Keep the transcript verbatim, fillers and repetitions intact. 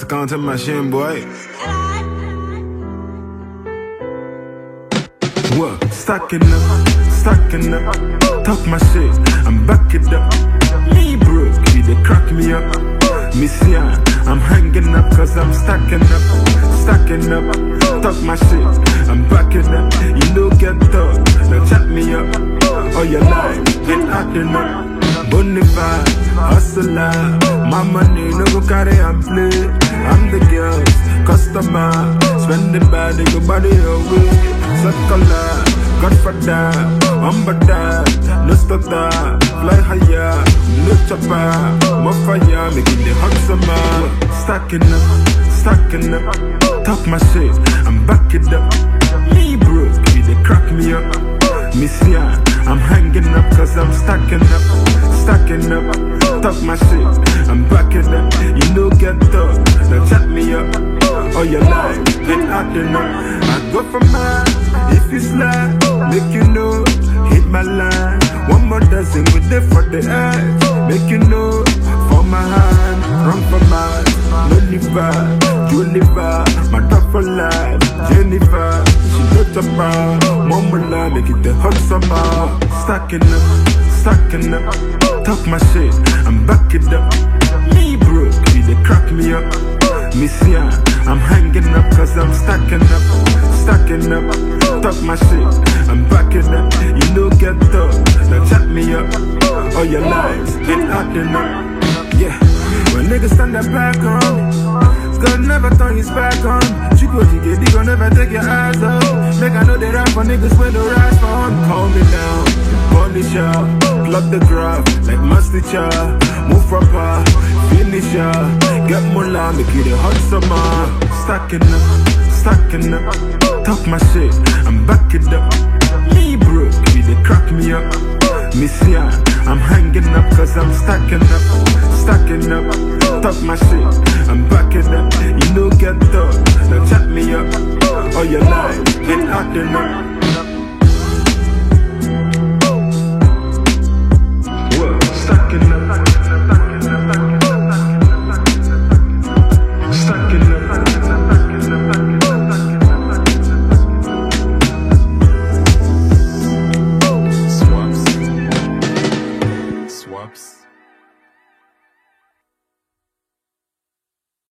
the counting machine, boy. What? Stacking up, stacking up. Talk my shit, I'm back it up. Me broke, you they crack me up. Mission, I'm hanging up cause I'm stacking up, stacking up. Talk my shit, I'm backing up. You know get up, now chat me up. All your life, get acting up. Bonafide, hustler, my money no go carry and play. I'm the girls, customer, spend it bad, they go body away. Circular, Godfather, I'm bad, no stutter, fly higher, no chopper, more fire, making the hot summer. Stacking up, stacking up, talk my shit, I'm back it up. Me broke, you they crack me up. Mission, I'm hanging up cause I'm stacking up, stacking up. Talk my shit, I'm backing up. You know get up, now chat me up. All your life, get acting up. I go for mine, if you slide, make you know, hit my line. One more dozen with it for the edge, make you know, for my hand, run for mine. No liver, Juniper, my dog for life, Jennifer. She got a bar, Momola, make it the hot summer. Stacking up, stacking up, talk my shit, I'm back it up. Me broke, you they crack me up. Mission, I'm hanging up cause I'm stacking up, stacking up. Talk my shit, I'm backing up. You know get up, now chat me up. All your lives, get acting up. Yeah, when niggas stand their back on me, God never turn his back on me. She go to get D, gon' never take your eyes off. Make I know they rap for niggas when they rise for me. Calm me down, punish ya, plug the graph like master cha. Move proper, finish ya, get moolah, make it a hot summer. Stacking up, stacking up, talk my shit, I'm back it up. Me broke, you they crack me up. Mission, I'm hanging up cause I'm stacking up, stacking up. Talk my shit, I'm backing up. You know get up, now chat me up. All your life, get acting up.